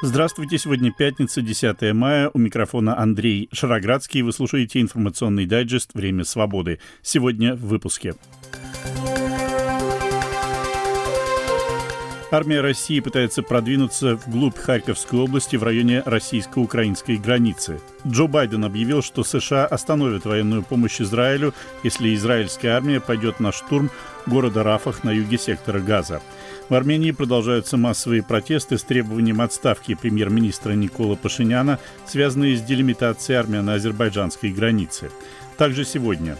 Здравствуйте, сегодня пятница, 10 мая. У микрофона Андрей Шароградский. Вы слушаете информационный дайджест «Время свободы». Сегодня в выпуске. Армия России пытается продвинуться вглубь Харьковской области в районе российско-украинской границы. Джо Байден объявил, что США остановят военную помощь Израилю, если израильская армия пойдет на штурм города Рафах на юге сектора Газа. В Армении продолжаются массовые протесты с требованием отставки премьер-министра Никола Пашиняна, связанные с делимитацией армяно-азербайджанской границы. Также сегодня.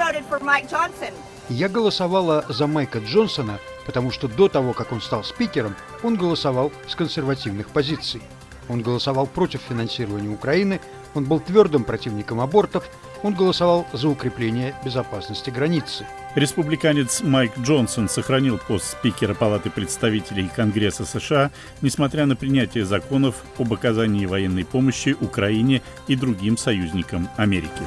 Я голосовала за Майка Джонсона, потому что до того, как он стал спикером, он голосовал с консервативных позиций. Он голосовал против финансирования Украины, он был твердым противником абортов, он голосовал за укрепление безопасности границы. Республиканец Майк Джонсон сохранил пост спикера Палаты представителей Конгресса США, несмотря на принятие законов об оказании военной помощи Украине и другим союзникам Америки.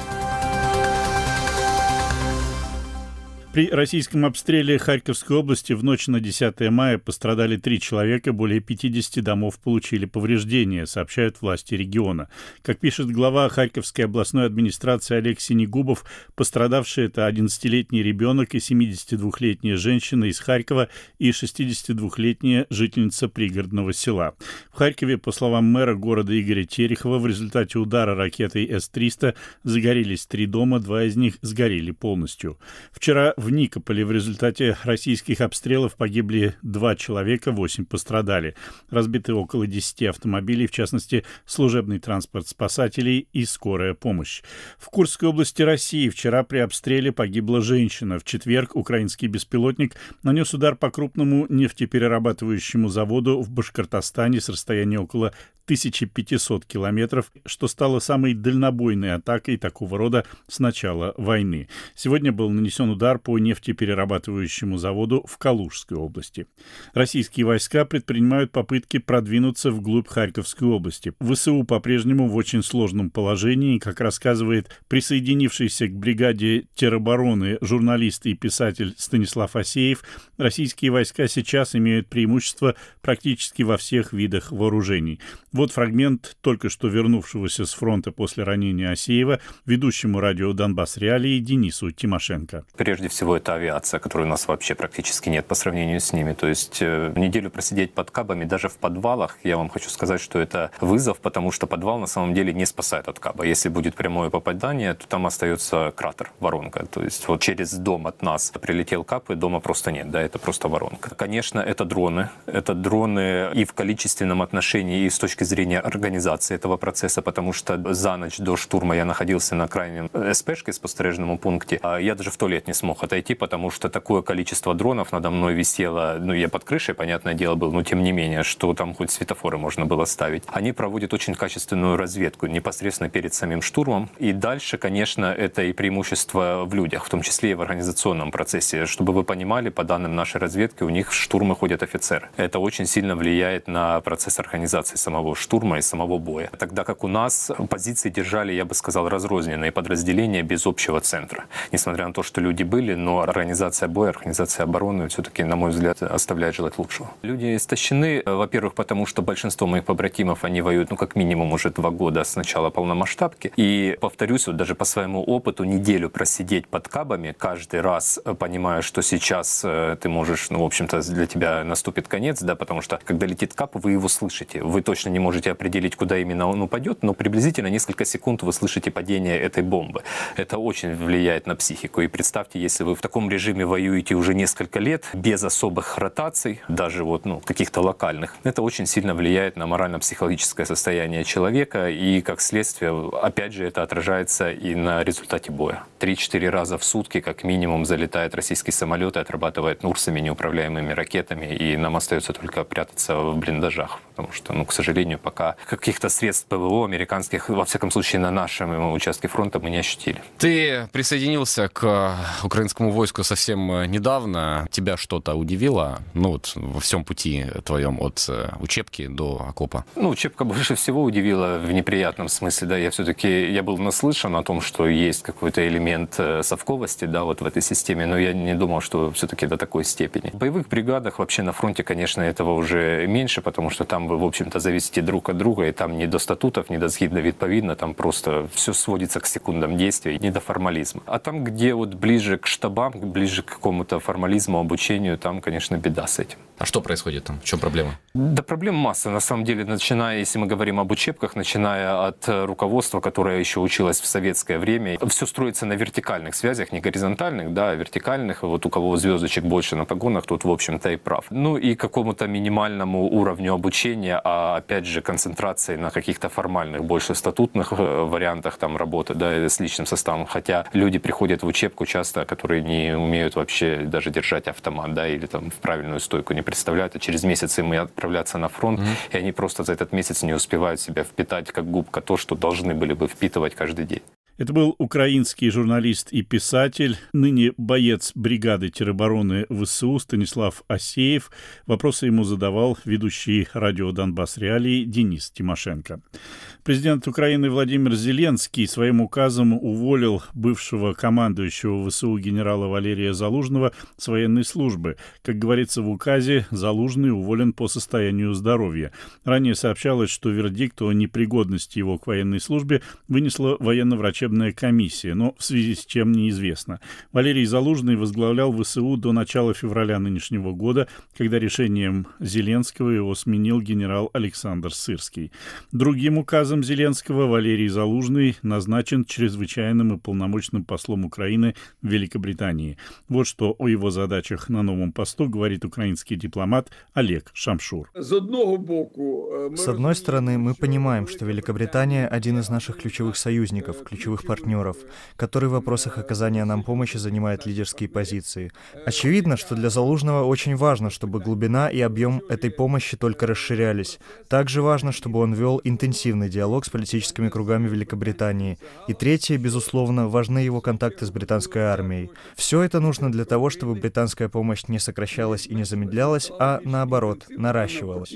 При российском обстреле Харьковской области в ночь на 10 мая пострадали 3 человека, более 50 домов получили повреждения, сообщают власти региона. Как пишет глава Харьковской областной администрации Олег Синегубов, пострадавшие — это 11-летний ребенок и 72-летняя женщина из Харькова и 62-летняя жительница пригородного села. В Харькове, по словам мэра города Игоря Терехова, в результате удара ракетой С-300 загорелись 3 дома, 2 из них сгорели полностью. Вчера в Никополе в результате российских обстрелов погибли 2 человека, 8 пострадали. Разбиты около 10 автомобилей, в частности, служебный транспорт спасателей и скорая помощь. В Курской области России вчера при обстреле погибла женщина. В четверг украинский беспилотник нанес удар по крупному нефтеперерабатывающему заводу в Башкортостане с расстояния около 1500 километров, что стало самой дальнобойной атакой такого рода с начала войны. Сегодня был нанесен удар по нефтеперерабатывающему заводу в Калужской области. Российские войска предпринимают попытки продвинуться вглубь Харьковской области. ВСУ по-прежнему в очень сложном положении, как рассказывает присоединившийся к бригаде теробороны журналист и писатель Станислав Асеев, российские войска сейчас имеют преимущество практически во всех видах вооружений. Вот фрагмент только что вернувшегося с фронта после ранения Асеева ведущему радио «Донбасс Реалии» Денису Тимошенко. Прежде всего, это авиация, которой у нас вообще практически нет по сравнению с ними. То есть неделю просидеть под кабами, даже в подвалах, я вам хочу сказать, что это вызов, потому что подвал на самом деле не спасает от каба. Если будет прямое попадание, то там остается кратер, воронка. То есть вот через дом от нас прилетел каб, и дома просто нет, да, это просто воронка. Конечно, это дроны и в количественном отношении, и с точки зрения организации этого процесса, потому что за ночь до штурма я находился на крайнем СПшке, спостережному пункте, а я даже в туалет не смог отойти, потому что такое количество дронов надо мной висело, я под крышей, понятное дело, был, но тем не менее, что там хоть светофоры можно было ставить. Они проводят очень качественную разведку непосредственно перед самим штурмом, и дальше, конечно, это и преимущество в людях, в том числе и в организационном процессе. Чтобы вы понимали, по данным нашей разведки, у них в штурмы ходят офицеры. Это очень сильно влияет на процесс организации самого штурма и самого боя. Тогда как у нас позиции держали, я бы сказал, разрозненные подразделения без общего центра. Несмотря на то, что люди были, но организация боя, организация обороны все-таки, на мой взгляд, оставляет желать лучшего. Люди истощены, во-первых, потому что большинство моих побратимов, они воюют, как минимум уже 2 года с начала полномасштабки. И, повторюсь, вот даже по своему опыту, неделю просидеть под кабами, каждый раз понимая, что сейчас ты можешь, в общем-то, для тебя наступит конец, да, потому что, когда летит каб, вы его слышите. Вы точно не можете определить, куда именно он упадет, но приблизительно несколько секунд вы слышите падение этой бомбы. Это очень влияет на психику. И представьте, если вы в таком режиме воюете уже несколько лет, без особых ротаций, даже каких-то локальных, это очень сильно влияет на морально-психологическое состояние человека, и, как следствие, опять же, это отражается и на результате боя. 3-4 раза в сутки, как минимум, залетает российский самолет и отрабатывает Нурсами, неуправляемыми ракетами, и нам остается только прятаться в блиндажах, потому что, к сожалению, пока каких-то средств ПВО американских, во всяком случае, на нашем участке фронта мы не ощутили. Ты присоединился к украинскому войску совсем недавно. Тебя что-то удивило, во всем пути твоем от учебки до окопа? Учебка больше всего удивила в неприятном смысле, да. Я был наслышан о том, что есть какой-то элемент совковости, да, вот в этой системе, но я не думал, что все-таки до такой степени. В боевых бригадах вообще на фронте, конечно, этого уже меньше, потому что там вы, в общем-то, зависите зависимости друг от друга, и там не до статутов, не до згідно відповідно, там просто все сводится к секундам действий, не до формализма. А там, где вот ближе к штабам, ближе к какому-то формализму, обучению, там, конечно, беда с этим. А что происходит там? В чем проблема? Да проблем масса. На самом деле, начиная, если мы говорим об учебках, начиная от руководства, которое еще училось в советское время, все строится на вертикальных связях, не горизонтальных, да, а вертикальных. Вот у кого звездочек больше на погонах, тот, в общем-то, и прав. Ну и какому-то минимальному уровню обучения, а опять же концентрации на каких-то формальных, больше статутных вариантах там работы, да, с личным составом. Хотя люди приходят в учебку часто, которые не умеют вообще даже держать автомат, да, или там в правильную стойку не представляют, а через месяц им и отправляться на фронт, и они просто за этот месяц не успевают себя впитать как губка то, что должны были бы впитывать каждый день. Это был украинский журналист и писатель, ныне боец бригады теробороны ВСУ Станислав Асеев. Вопросы ему задавал ведущий радио «Донбасс Реалии» Денис Тимошенко. Президент Украины Владимир Зеленский своим указом уволил бывшего командующего ВСУ генерала Валерия Залужного с военной службы. Как говорится в указе, Залужный уволен по состоянию здоровья. Ранее сообщалось, что вердикт о непригодности его к военной службе вынесла военно-врачебная комиссия, но в связи с чем неизвестно. Валерий Залужный возглавлял ВСУ до начала февраля нынешнего года, когда решением Зеленского его сменил генерал Александр Сырский. Другим указом Зеленского Валерий Залужный назначен чрезвычайным и полномочным послом Украины в Великобритании. Вот что о его задачах на новом посту говорит украинский дипломат Олег Шамшур. С одной стороны, мы понимаем, что Великобритания – один из наших ключевых союзников, ключевых партнеров, который в вопросах оказания нам помощи занимает лидерские позиции. Очевидно, что для Залужного очень важно, чтобы глубина и объем этой помощи только расширялись. Также важно, чтобы он вел интенсивный диалог с политическими кругами Великобритании. И третье, безусловно, важны его контакты с британской армией. Все это нужно для того, чтобы британская помощь не сокращалась и не замедлялась, а наоборот, наращивалась.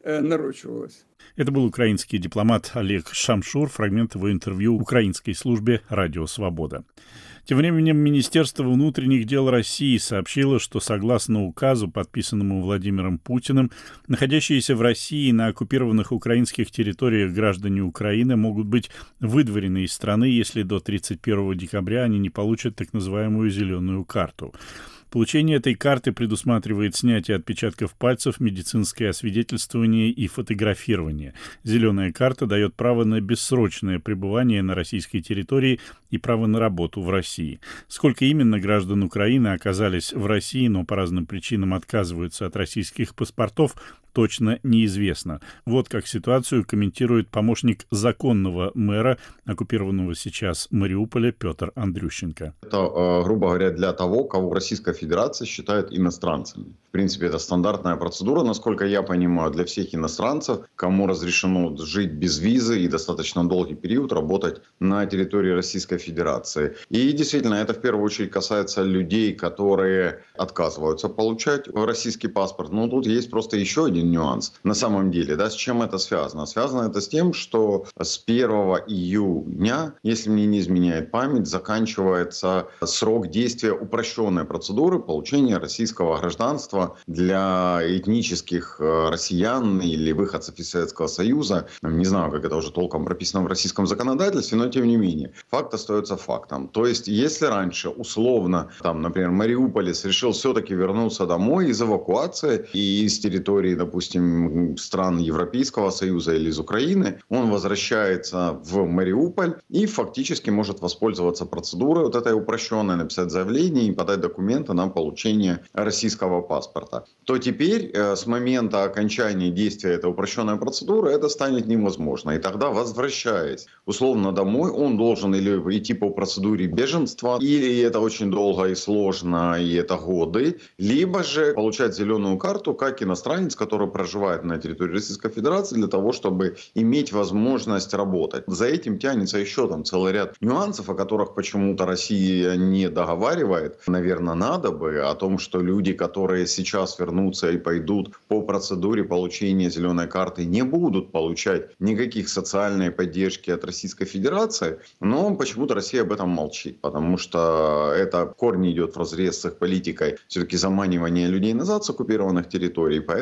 Это был украинский дипломат Олег Шамшур, фрагмент его интервью украинской службе «Радио Свобода». Тем временем Министерство внутренних дел России сообщило, что согласно указу, подписанному Владимиром Путиным, находящиеся в России на оккупированных украинских территориях граждане Украины могут быть выдворены из страны, если до 31 декабря они не получат так называемую «зеленую карту». Получение этой карты предусматривает снятие отпечатков пальцев, медицинское освидетельствование и фотографирование. Зеленая карта дает право на бессрочное пребывание на российской территории и право на работу в России. Сколько именно граждан Украины оказались в России, но по разным причинам отказываются от российских паспортов, точно неизвестно. Вот как ситуацию комментирует помощник законного мэра оккупированного сейчас Мариуполя Петр Андрющенко. Это, грубо говоря, для того, кого Российская Федерация считает иностранцами. В принципе, это стандартная процедура, насколько я понимаю, для всех иностранцев, кому разрешено жить без визы и достаточно долгий период работать на территории Российской Федерации. И действительно, это в первую очередь касается людей, которые отказываются получать российский паспорт. Но тут есть просто еще один нюанс. На самом деле, да, с чем это связано? Связано это с тем, что с 1 июня, если мне не изменяет память, заканчивается срок действия упрощенной процедуры получения российского гражданства для этнических россиян или выходцев из Советского Союза. Не знаю, как это уже толком прописано в российском законодательстве, но тем не менее. Факт остается фактом. То есть, если раньше условно, там, например, мариуполец решил все-таки вернуться домой из эвакуации и из территории, допустим, стран Европейского Союза или из Украины, он возвращается в Мариуполь и фактически может воспользоваться процедурой вот этой упрощенной, написать заявление и подать документы на получение российского паспорта. То теперь с момента окончания действия этой упрощенной процедуры это станет невозможно. И тогда, возвращаясь условно домой, он должен или идти по процедуре беженства, или это очень долго и сложно, и это годы, либо же получать зеленую карту как иностранец, который проживает на территории Российской Федерации, для того, чтобы иметь возможность работать. За этим тянется еще там целый ряд нюансов, о которых почему-то Россия не договаривает. Наверное, надо бы о том, что люди, которые сейчас вернутся и пойдут по процедуре получения зеленой карты, не будут получать никаких социальной поддержки от Российской Федерации, но почему-то Россия об этом молчит, потому что это в корне идет вразрез с их политикой все-таки заманивания людей назад с оккупированных территорий, поэтому вот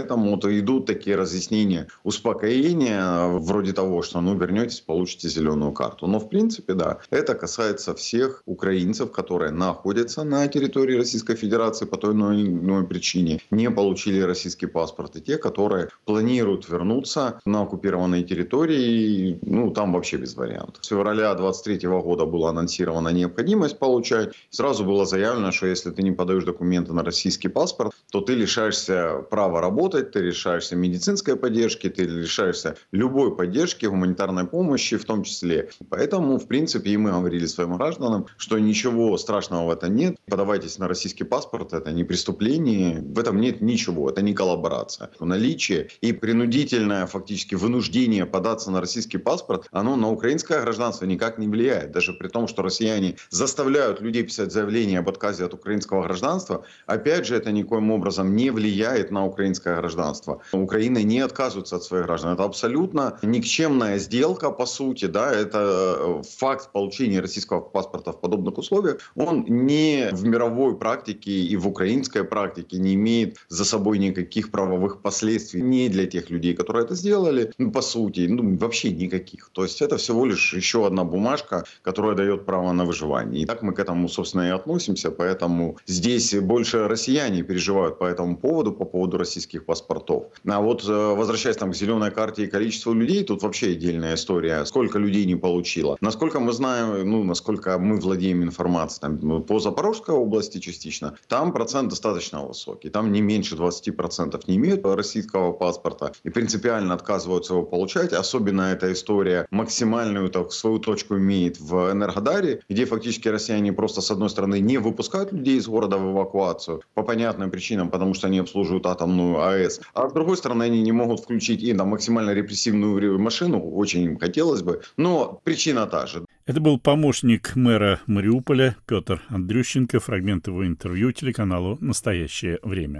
идут такие разъяснения, успокоения, вроде того, что вернетесь, получите зеленую карту. Но в принципе, да, это касается всех украинцев, которые находятся на территории Российской Федерации по той или иной причине, не получили российский паспорт, и те, которые планируют вернуться на оккупированные территории, там вообще без вариантов. С февраля 2023 года была анонсирована необходимость получать. Сразу было заявлено, что если ты не подаешь документы на российский паспорт, то ты лишаешься права работать, ты лишаешься медицинской поддержки, ты лишаешься любой поддержки, гуманитарной помощи в том числе. Поэтому, в принципе, и мы говорили своим гражданам, что ничего страшного в этом нет. Подавайтесь на российский паспорт, это не преступление, в этом нет ничего, это не коллаборация. Наличие и принудительное фактически вынуждение податься на российский паспорт, оно на украинское гражданство никак не влияет. Даже при том, что россияне заставляют людей писать заявление об отказе от украинского гражданства, опять же, это никоим образом не влияет на украинское гражданство. Украина не отказывается от своих граждан. Это абсолютно никчемная сделка, по сути, да, это факт получения российского паспорта в подобных условиях, он не в мировой практике и в украинской практике не имеет за собой никаких правовых последствий ни для тех людей, которые это сделали, по сути, вообще никаких. То есть это всего лишь еще одна бумажка, которая дает право на выживание. И так мы к этому, собственно, и относимся, поэтому здесь больше россияне переживают по этому поводу, по поводу российских паспортов. А вот возвращаясь к зеленой карте и количеству людей, тут вообще отдельная история. Сколько людей не получило. Насколько мы знаем, насколько мы владеем информацией, по Запорожской области частично, там процент достаточно высокий. Там не меньше 20% не имеют российского паспорта и принципиально отказываются его получать. Особенно эта история максимальную свою точку имеет в Энергодаре, где фактически россияне просто с одной стороны не выпускают людей из города в эвакуацию по понятным причинам, потому что они обслуживают атомную АЭС. А с другой стороны они не могут включить и максимально репрессивную машину, очень им хотелось бы, но причина та же. Это был помощник мэра Мариуполя Петр Андрющенко. Фрагмент его интервью телеканалу «Настоящее время».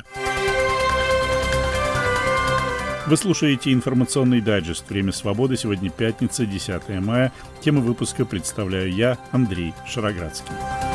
Вы слушаете информационный дайджест «Время свободы». Сегодня пятница, 10 мая. Тему выпуска представляю я, Андрей Шароградский.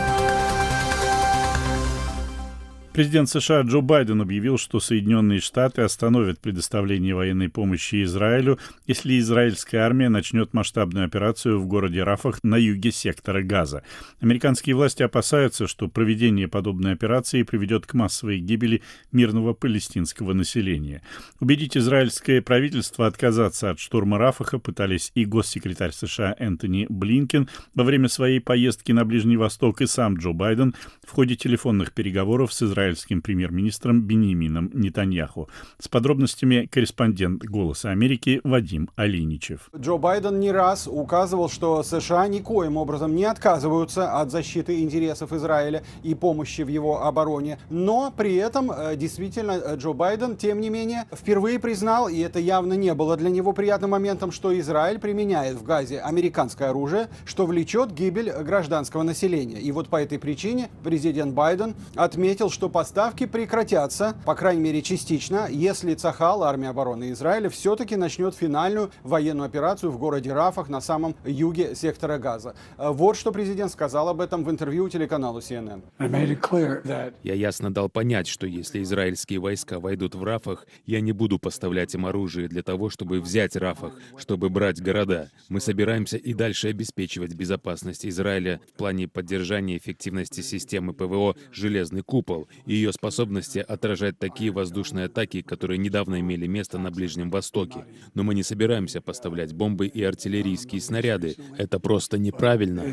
Президент США Джо Байден объявил, что Соединенные Штаты остановят предоставление военной помощи Израилю, если израильская армия начнет масштабную операцию в городе Рафах на юге сектора Газа. Американские власти опасаются, что проведение подобной операции приведет к массовой гибели мирного палестинского населения. Убедить израильское правительство отказаться от штурма Рафаха пытались и госсекретарь США Энтони Блинкен во время своей поездки на Ближний Восток, и сам Джо Байден в ходе телефонных переговоров с израильским премьер-министром Биньямином Нетаньяху. С подробностями корреспондент «Голоса Америки» Вадим Алиничев. Джо Байден не раз указывал, что США никоим образом не отказываются от защиты интересов Израиля и помощи в его обороне. Но при этом действительно Джо Байден, тем не менее, впервые признал, и это явно не было для него приятным моментом, что Израиль применяет в Газе американское оружие, что влечет гибель гражданского населения. И вот по этой причине президент Байден отметил, что поставки прекратятся, по крайней мере частично, если Цахал, армия обороны Израиля, все-таки начнет финальную военную операцию в городе Рафах на самом юге сектора Газа. Вот что президент сказал об этом в интервью телеканалу CNN. Я ясно дал понять, что если израильские войска войдут в Рафах, я не буду поставлять им оружие для того, чтобы взять Рафах, чтобы брать города. Мы собираемся и дальше обеспечивать безопасность Израиля в плане поддержания эффективности системы ПВО «Железный купол» и ее способности отражать такие воздушные атаки, которые недавно имели место на Ближнем Востоке. Но мы не собираемся поставлять бомбы и артиллерийские снаряды. Это просто неправильно.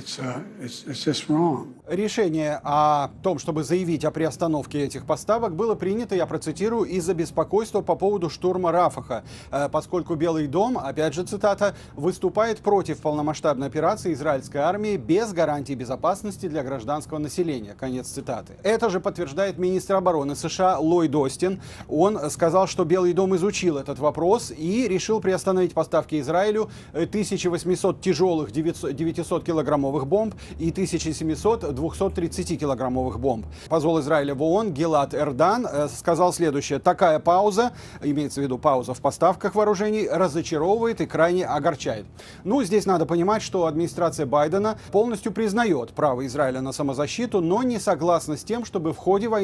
Решение о том, чтобы заявить о приостановке этих поставок, было принято, я процитирую, из-за беспокойства по поводу штурма Рафаха, поскольку Белый дом, опять же цитата, выступает против полномасштабной операции израильской армии без гарантий безопасности для гражданского населения. Конец цитаты. Это же подтверждает министр обороны США Ллойд Остин. Он сказал, что Белый дом изучил этот вопрос и решил приостановить поставки Израилю 1800 тяжелых 900-килограммовых бомб и 1700 230-килограммовых бомб. Посол Израиля в ООН Гилад Эрдан сказал следующее: такая пауза, имеется в виду пауза в поставках вооружений, разочаровывает и крайне огорчает. Здесь надо понимать, что администрация Байдена полностью признает право Израиля на самозащиту, но не согласна с тем, чтобы в ходе войны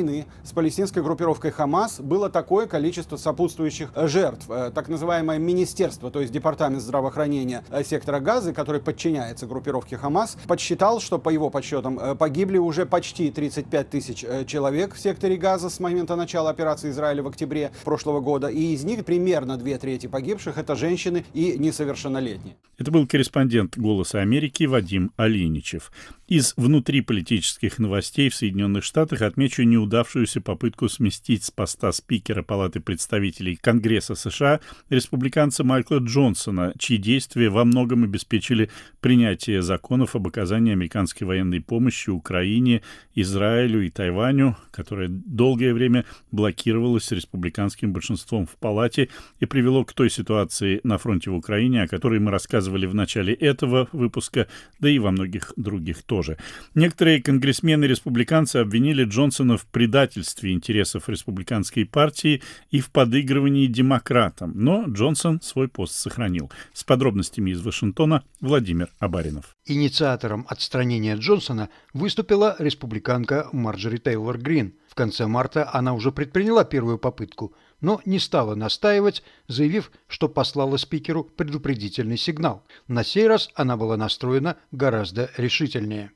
войны с палестинской группировкой Хамас было такое количество сопутствующих жертв. Так называемое министерство, то есть департамент здравоохранения сектора Газы, который подчиняется группировке Хамас, подсчитал, что по его подсчетам погибли уже почти 35 тысяч человек в секторе Газа с момента начала операции Израиля в октябре прошлого года. И из них примерно 2/3 погибших — это женщины и несовершеннолетние. Это был корреспондент «Голоса Америки» Вадим Алиничев. Из внутриполитических новостей в Соединенных Штатах отмечу неудавшуюся попытку сместить с поста спикера Палаты представителей Конгресса США республиканца Майкла Джонсона, чьи действия во многом обеспечили принятие законов об оказании американской военной помощи Украине, Израилю и Тайваню, которое долгое время блокировалось республиканским большинством в Палате и привело к той ситуации на фронте в Украине, о которой мы рассказывали в начале этого выпуска, да и во многих других тоже. Некоторые конгрессмены-республиканцы обвинили Джонсона в предательстве интересов республиканской партии и в подыгрывании демократам, но Джонсон свой пост сохранил. С подробностями из Вашингтона Владимир Абаринов. Инициатором отстранения Джонсона выступила республиканка Марджори Тейлор Грин. В конце марта она уже предприняла первую попытку, но не стала настаивать, заявив, что послала спикеру предупредительный сигнал. На сей раз она была настроена гораздо решительнее.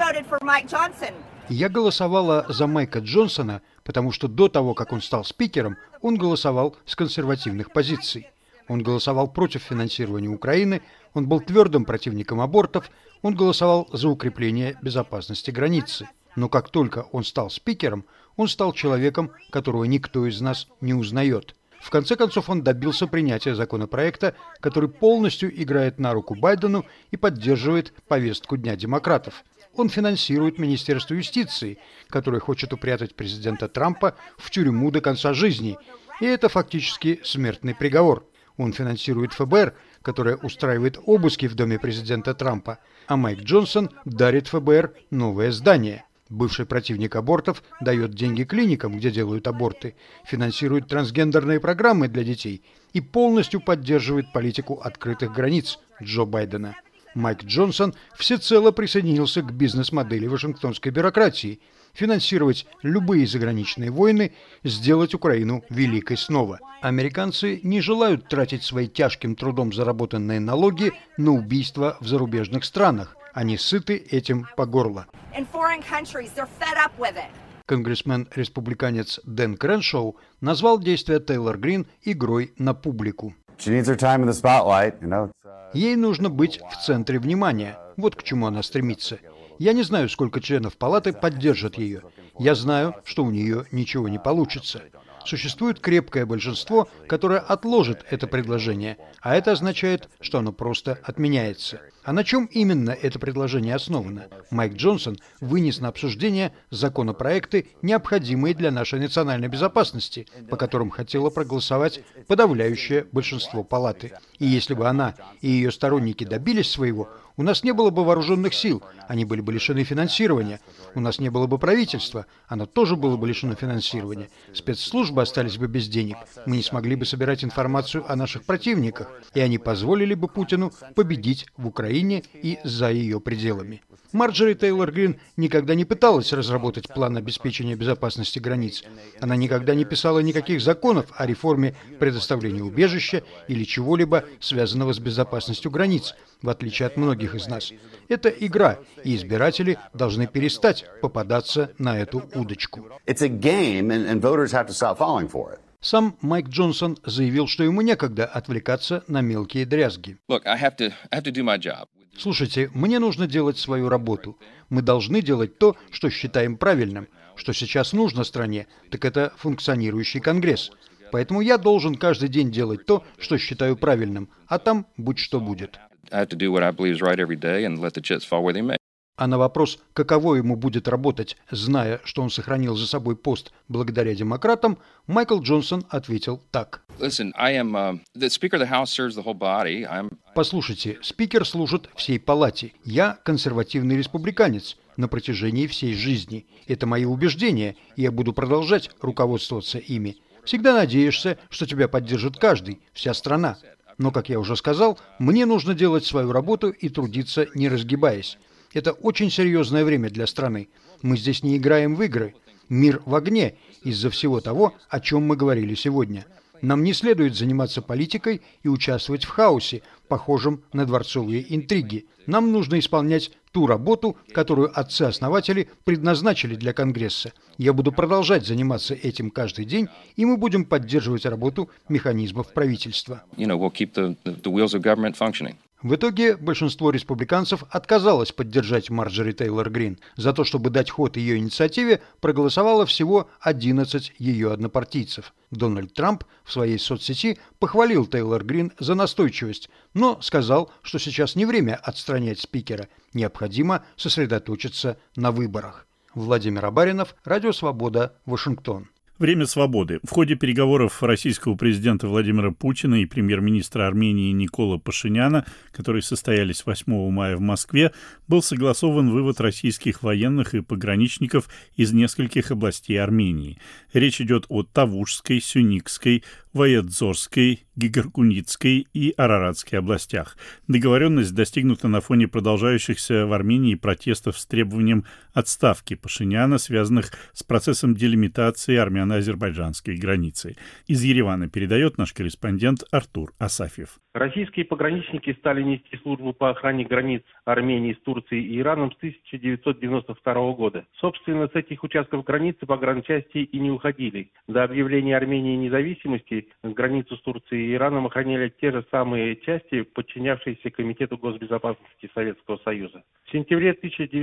Я голосовала за Майка Джонсона, потому что до того, как он стал спикером, он голосовал с консервативных позиций. Он голосовал против финансирования Украины, он был твердым противником абортов, он голосовал за укрепление безопасности границы. Но как только он стал спикером, он стал человеком, которого никто из нас не узнает. В конце концов, он добился принятия законопроекта, который полностью играет на руку Байдену и поддерживает повестку Дня демократов. Он финансирует Министерство юстиции, которое хочет упрятать президента Трампа в тюрьму до конца жизни. И это фактически смертный приговор. Он финансирует ФБР, которое устраивает обыски в доме президента Трампа. А Майк Джонсон дарит ФБР новое здание. Бывший противник абортов дает деньги клиникам, где делают аборты, финансирует трансгендерные программы для детей и полностью поддерживает политику открытых границ Джо Байдена. Майк Джонсон всецело присоединился к бизнес-модели вашингтонской бюрократии – финансировать любые заграничные войны, сделать Украину великой снова. Американцы не желают тратить свои тяжким трудом заработанные налоги на убийства в зарубежных странах. Они сыты этим по горло. Конгрессмен-республиканец Дэн Креншоу назвал действия Тейлор Грин игрой на публику. Ей нужно быть в центре внимания. Вот к чему она стремится. Я не знаю, сколько членов палаты поддержат ее. Я знаю, что у нее ничего не получится. Существует крепкое большинство, которое отложит это предложение, а это означает, что оно просто отменяется. А на чем именно это предложение основано? Майк Джонсон вынес на обсуждение законопроекты, необходимые для нашей национальной безопасности, по которым хотело проголосовать подавляющее большинство палаты. И если бы она и ее сторонники добились своего, у нас не было бы вооруженных сил, они были бы лишены финансирования. У нас не было бы правительства, оно тоже было бы лишено финансирования. Спецслужбы остались бы без денег, мы не смогли бы собирать информацию о наших противниках, и они позволили бы Путину победить в Украине и за ее пределами. Марджори Тейлор Грин никогда не пыталась разработать план обеспечения безопасности границ. Она никогда не писала никаких законов о реформе предоставления убежища или чего-либо, связанного с безопасностью границ, в отличие от многих из нас. Это игра, и избиратели должны перестать попадаться на эту удочку. Сам Майк Джонсон заявил, что ему некогда отвлекаться на мелкие дрязги. Слушайте, мне нужно делать свою работу. Мы должны делать то, что считаем правильным. Что сейчас нужно стране, так это функционирующий Конгресс. Поэтому я должен каждый день делать то, что считаю правильным, а там будь что будет. А на вопрос, каково ему будет работать, зная, что он сохранил за собой пост благодаря демократам, Майкл Джонсон ответил так. Послушайте, спикер служит всей палате. Я консервативный республиканец на протяжении всей жизни. Это мои убеждения, и я буду продолжать руководствоваться ими. Всегда надеешься, что тебя поддержит каждый, вся страна. Но, как я уже сказал, мне нужно делать свою работу и трудиться, не разгибаясь. Это очень серьезное время для страны. Мы здесь не играем в игры. мир в огне из-за всего того, о чем мы говорили сегодня. Нам не следует заниматься политикой и участвовать в хаосе, похожем на дворцовые интриги. Нам нужно исполнять ту работу, которую отцы-основатели предназначили для Конгресса. Я буду продолжать заниматься этим каждый день, и мы будем поддерживать работу механизмов правительства. В итоге большинство республиканцев отказалось поддержать Марджори Тейлор Грин. За то, чтобы дать ход ее инициативе, проголосовало всего 11 ее однопартийцев. Дональд Трамп в своей соцсети похвалил Тейлор Грин за настойчивость, но сказал, что сейчас не время отстранять спикера, необходимо сосредоточиться на выборах. Владимир Абаринов, Радио Свобода, Вашингтон. Время свободы. В ходе переговоров российского президента Владимира Путина и премьер-министра Армении Никола Пашиняна, которые состоялись 8 мая в Москве, был согласован вывод российских военных и пограничников из нескольких областей Армении. Речь идет о Тавушской, Сюникской, Ваядзорской, Гигаркуницкой и Араратской областях. Договоренность достигнута на фоне продолжающихся в Армении протестов с требованием отставки Пашиняна, связанных с процессом делимитации армяно-азербайджанской границы. Из Еревана передает наш корреспондент Артур Асафьев. Российские пограничники стали нести службу по охране границ Армении с Турцией и Ираном с 1992 года. Собственно, с этих участков границы погранчасти и не уходили. До объявления Армении независимости границу с Турцией и Ираном охраняли те же самые части, подчинявшиеся Комитету госбезопасности Советского Союза. В сентябре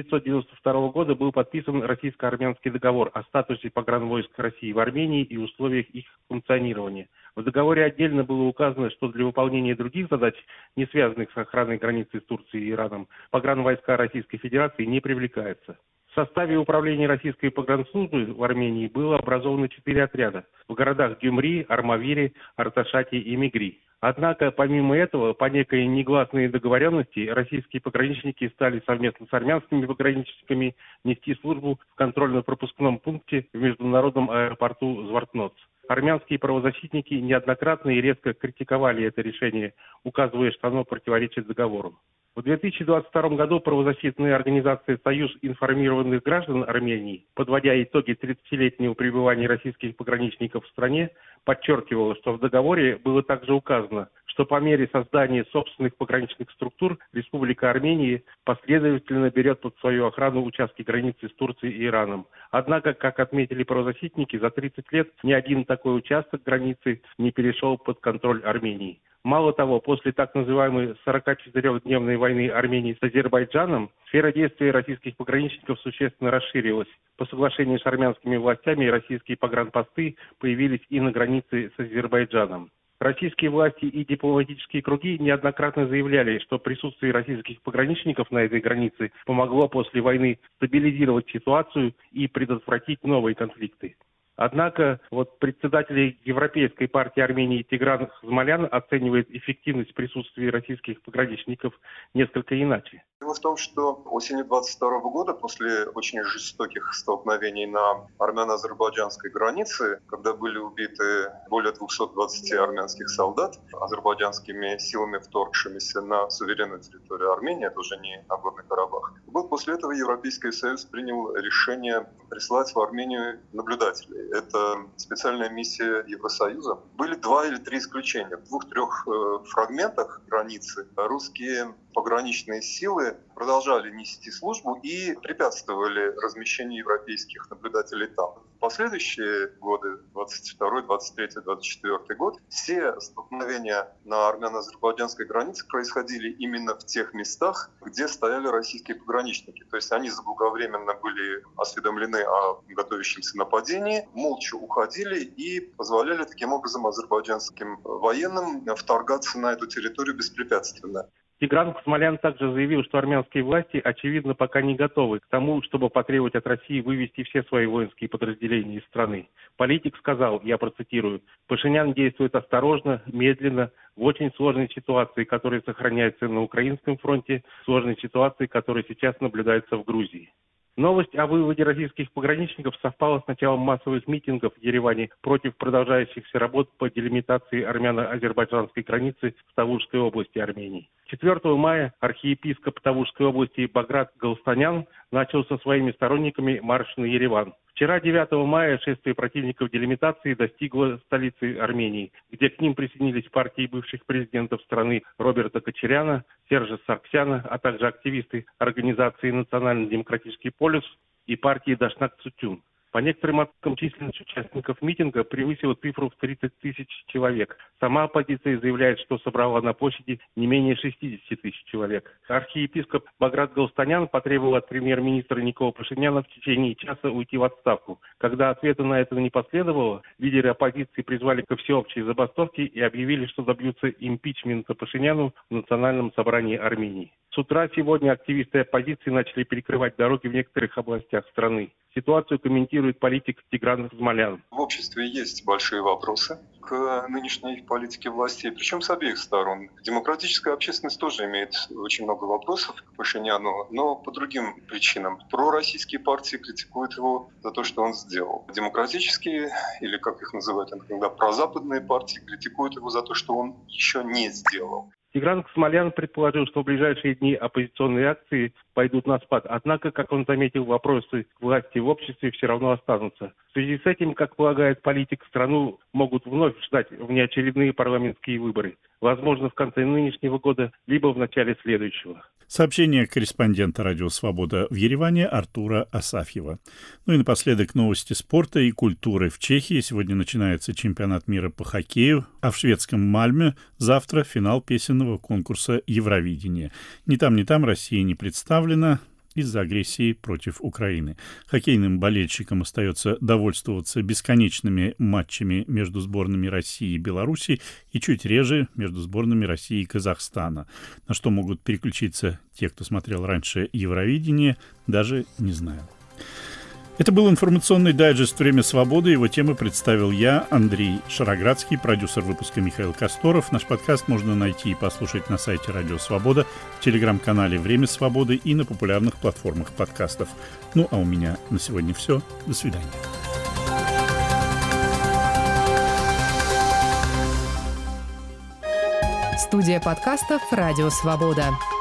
1992 года был подписан российско-армянский договор о статусе погранвойск России в Армении и условиях их функционирования. В договоре отдельно было указано, что для выполнения других задач, не связанных с охраной границы с Турцией и Ираном, погранвойска Российской Федерации не привлекаются. В составе управления российской погранслужбы в Армении было образовано 4 отряда в городах Гюмри, Армавире, Арташате и Мигри. Однако, помимо этого, по некой негласной договоренности, российские пограничники стали совместно с армянскими пограничниками нести службу в контрольно-пропускном пункте в международном аэропорту Звартноц. Армянские правозащитники неоднократно и резко критиковали это решение, указывая, что оно противоречит договору. В 2022 году правозащитная организация «Союз информированных граждан Армении», подводя итоги 30-летнего пребывания российских пограничников в стране, подчеркивала, что в договоре было также указано, что по мере создания собственных пограничных структур Республика Армения последовательно берет под свою охрану участки границы с Турцией и Ираном. Однако, как отметили правозащитники, за 30 лет ни один такой участок границы не перешел под контроль Армении. Мало того, после так называемой 44-дневной войны Армении с Азербайджаном, сфера действия российских пограничников существенно расширилась. По соглашению с армянскими властями российские погранпосты появились и на границе с Азербайджаном. Российские власти и дипломатические круги неоднократно заявляли, что присутствие российских пограничников на этой границе помогло после войны стабилизировать ситуацию и предотвратить новые конфликты. Однако председатель Европейской партии Армении Тигран Хзмалян оценивает эффективность присутствия российских пограничников несколько иначе. Дело в том, что осенью 2022 года, после очень жестоких столкновений на армяно-азербайджанской границе, когда были убиты более 220 армянских солдат азербайджанскими силами, вторгшимися на суверенную территорию Армении, это уже не Нагорный Карабах, после этого Европейский Союз принял решение прислать в Армению наблюдателей. Это специальная миссия Евросоюза. Были 2 или 3 исключения. В 2-3 фрагментах границы русские пограничные силы продолжали нести службу и препятствовали размещению европейских наблюдателей там. В последующие годы, 22, 23, 24 год, все столкновения на армяно-азербайджанской границе происходили именно в тех местах, где стояли российские пограничники. То есть они заблаговременно были осведомлены о готовящемся нападении, молча уходили и позволяли таким образом азербайджанским военным вторгаться на эту территорию беспрепятственно. Тигран Хзмалян также заявил, что армянские власти, очевидно, пока не готовы к тому, чтобы потребовать от России вывести все свои воинские подразделения из страны. Политик сказал, я процитирую, «Пашинян действует осторожно, медленно, в очень сложной ситуации, которая сохраняется на Украинском фронте, сложной ситуации, которая сейчас наблюдается в Грузии». Новость о выводе российских пограничников совпала с началом массовых митингов в Ереване против продолжающихся работ по делимитации армяно-азербайджанской границы в Тавушской области Армении. 4 мая архиепископ Тавушской области Баграт Галстанян начал со своими сторонниками марш на Ереван. Вчера, 9 мая, шествие противников делимитации достигло столицы Армении, где к ним присоединились партии бывших президентов страны Роберта Кочаряна, Сержа Сарксяна, а также активисты организации «Национально-демократический полюс» и партии Дашнак Цутюн. По некоторым оценкам, численность участников митинга превысила цифру в 30 тысяч человек. Сама оппозиция заявляет, что собрала на площади не менее 60 тысяч человек. Архиепископ Баграт Галстанян потребовал от премьер-министра Никола Пашиняна в течение часа уйти в отставку. Когда ответа на это не последовало, лидеры оппозиции призвали ко всеобщей забастовке и объявили, что добьются импичмента Пашиняну в Национальном собрании Армении. С утра сегодня активисты оппозиции начали перекрывать дороги в некоторых областях страны. Ситуацию комментирует политик Тигран Хзмалян. В обществе есть большие вопросы к нынешней политике властей, причем с обеих сторон. Демократическая общественность тоже имеет очень много вопросов к Пашиняну, но по другим причинам. Пророссийские партии критикуют его за то, что он сделал. Демократические, или как их называют иногда, прозападные партии критикуют его за то, что он еще не сделал. Тигран Хзмалян предположил, что в ближайшие дни оппозиционные акции пойдут на спад. Однако, как он заметил, вопросы к власти в обществе все равно останутся. В связи с этим, как полагает политик, страну могут вновь ждать внеочередные парламентские выборы. Возможно, в конце нынешнего года, либо в начале следующего. Сообщение корреспондента «Радио Свобода» в Ереване Артура Асафьева. Ну и напоследок новости спорта и культуры. В Чехии сегодня начинается чемпионат мира по хоккею, а в шведском Мальме завтра финал песенного конкурса «Евровидение». Ни там Россия не представлена из-за агрессии против Украины. Хоккейным болельщикам остается довольствоваться бесконечными матчами между сборными России и Беларуси и чуть реже между сборными России и Казахстана. На что могут переключиться те, кто смотрел раньше Евровидение, даже не знаю. Это был информационный дайджест «Время свободы». Его темы представил я, Андрей Шароградский, продюсер выпуска Михаил Косторов. Наш подкаст можно найти и послушать на сайте «Радио Свобода», в телеграм-канале «Время свободы» и на популярных платформах подкастов. Ну, а у меня на сегодня все. До свидания. Студия подкастов «Радио Свобода».